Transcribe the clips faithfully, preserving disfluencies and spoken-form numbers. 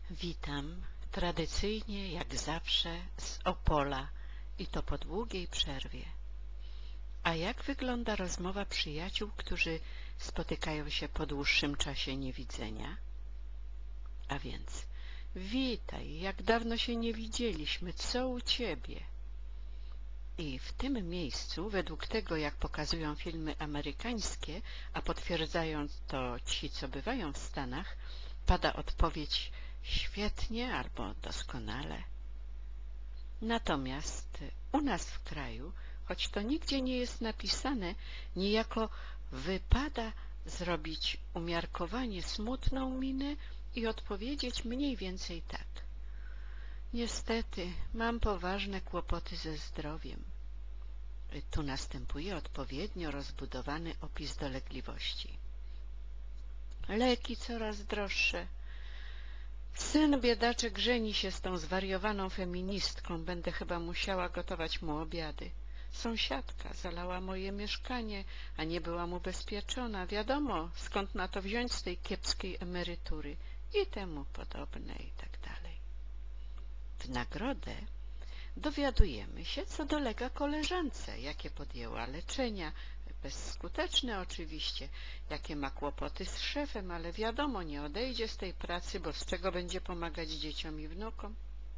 Witam tradycyjnie jak zawsze z Opola i to po długiej przerwie. A jak wygląda rozmowa przyjaciół, którzy spotykają się po dłuższym czasie niewidzenia? A więc witaj, jak dawno się nie widzieliśmy, co u ciebie? I w tym miejscu, według tego jak pokazują filmy amerykańskie, a potwierdzają to ci, co bywają w Stanach, pada odpowiedź świetnie albo doskonale. Natomiast u nas w kraju, choć to nigdzie nie jest napisane, niejako wypada zrobić umiarkowanie smutną minę i odpowiedzieć mniej więcej tak. Niestety, mam poważne kłopoty ze zdrowiem. Tu następuje odpowiednio rozbudowany opis dolegliwości. Leki coraz droższe. Syn biedaczek żeni się z tą zwariowaną feministką. Będę chyba musiała gotować mu obiady. Sąsiadka zalała moje mieszkanie, a nie byłam ubezpieczona. Wiadomo, skąd na to wziąć z tej kiepskiej emerytury i temu podobne i tak dalej. W nagrodę dowiadujemy się, co dolega koleżance, jakie podjęła leczenia, bezskuteczne oczywiście, jakie ma kłopoty z szefem, ale wiadomo, nie odejdzie z tej pracy, bo z czego będzie pomagać dzieciom i wnukom.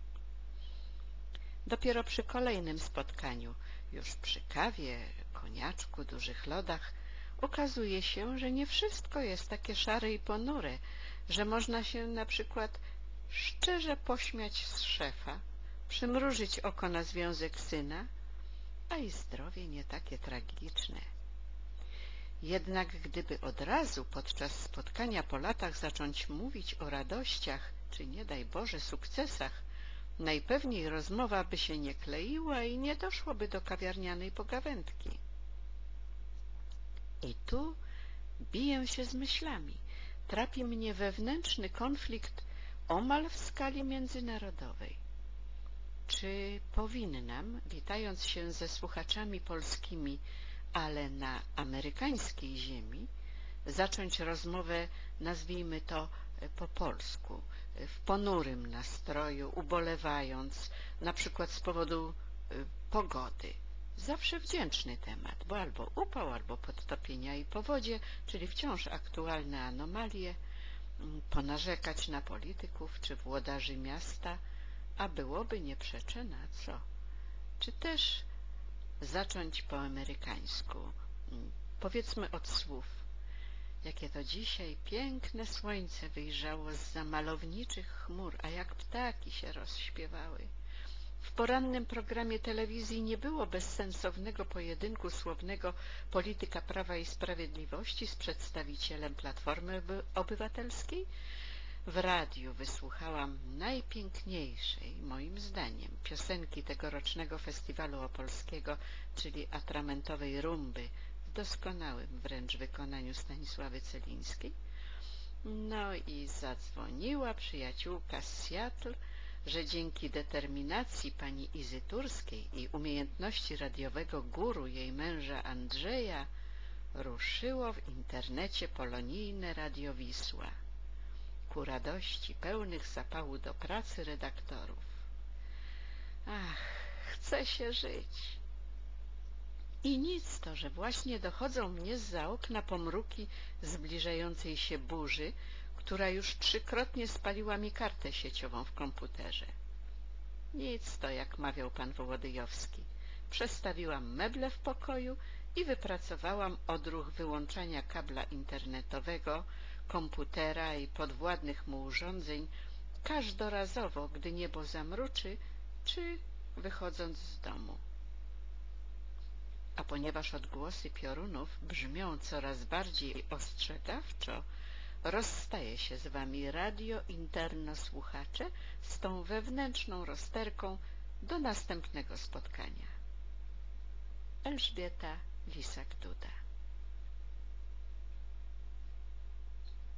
Dopiero przy kolejnym spotkaniu, już przy kawie, koniaczku, dużych lodach, okazuje się, że nie wszystko jest takie szare i ponure, że można się na przykład szczerze pośmiać z szefa, przymrużyć oko na związek syna, a i zdrowie nie takie tragiczne. Jednak gdyby od razu podczas spotkania po latach zacząć mówić o radościach, czy nie daj Boże sukcesach, najpewniej rozmowa by się nie kleiła i nie doszłoby do kawiarnianej pogawędki. I tu biję się z myślami. Trapi mnie wewnętrzny konflikt omal w skali międzynarodowej. Czy powinnam, witając się ze słuchaczami polskimi, ale na amerykańskiej ziemi, zacząć rozmowę, nazwijmy to po polsku, w ponurym nastroju, ubolewając, na przykład z powodu pogody. Zawsze wdzięczny temat, bo albo upał, albo podtopienia i powodzie, czyli wciąż aktualne anomalie, ponarzekać na polityków czy włodarzy miasta, a byłoby nie przeczę na co. Czy też zacząć po amerykańsku, powiedzmy od słów. Jakie to dzisiaj piękne słońce wyjrzało zza malowniczych chmur, a jak ptaki się rozśpiewały. W porannym programie telewizji nie było bezsensownego pojedynku słownego polityka Prawa i Sprawiedliwości z przedstawicielem Platformy Obywatelskiej. W radiu wysłuchałam najpiękniejszej, moim zdaniem, piosenki tegorocznego festiwalu opolskiego, czyli atramentowej rumby, w doskonałym wręcz wykonaniu Stanisławy Celińskiej. No i zadzwoniła przyjaciółka z Seattle, że dzięki determinacji pani Izy Turskiej i umiejętności radiowego guru jej męża Andrzeja ruszyło w internecie polonijne Radio Wisła. Ku radości pełnych zapału do pracy redaktorów. Ach, chce się żyć. I nic to, że właśnie dochodzą mnie zza okna pomruki zbliżającej się burzy, która już trzykrotnie spaliła mi kartę sieciową w komputerze. Nic to, jak mawiał pan Wołodyjowski. Przestawiłam meble w pokoju i wypracowałam odruch wyłączania kabla internetowego, komputera i podwładnych mu urządzeń każdorazowo, gdy niebo zamruczy, czy wychodząc z domu. A ponieważ odgłosy piorunów brzmią coraz bardziej ostrzegawczo, rozstaje się z wami radio interno słuchacze z tą wewnętrzną rozterką do następnego spotkania. Elżbieta Lisak-Duda.